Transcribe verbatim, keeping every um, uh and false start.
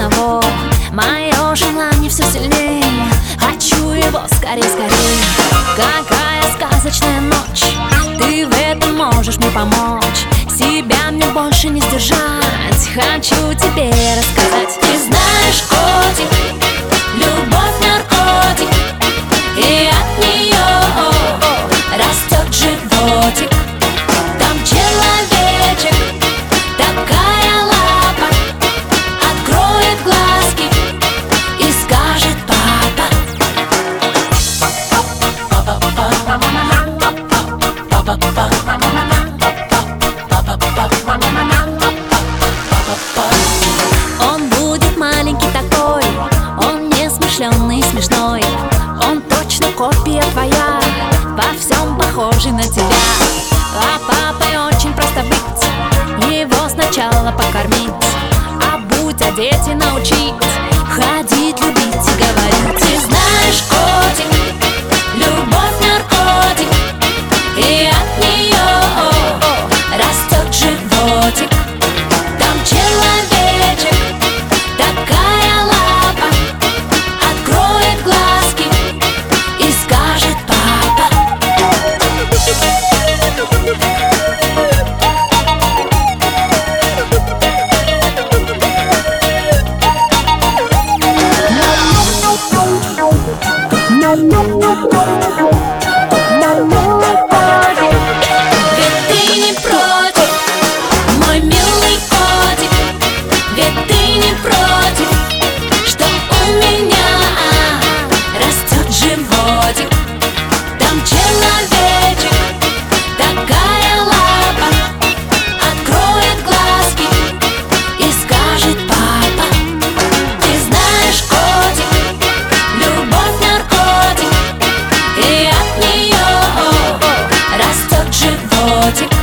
того. Мое желание все сильнее, хочу его скорее, скорее. Какая сказочная ночь, ты в этом можешь мне помочь. Себя мне больше не сдержать, хочу тебе рассказать. Ты знаешь, котик, любовь наркотик, и от нее растет животик. Там человечек, такая лапа, откроет глазки и скажет папа. Он будет маленький такой, он несмышленный, смешной. Он точно копия твоя, во всем похожий на тебя. А папой очень просто быть, его сначала покормить, обуть, одеть и научить, ходить, любить и говорить. Ты знаешь, котик, любовь наркотик, и от нее растет животик. Там человечек, такая лапа, откроет глазки и скажет папа. Ведь ты не против, мой милый котик, ведь ты не против, что у меня растет животик. Там человечек, такая лапа, откроет глазки и скажет папа. Ты знаешь, котик, любовь наркотик, и от нее растет животик.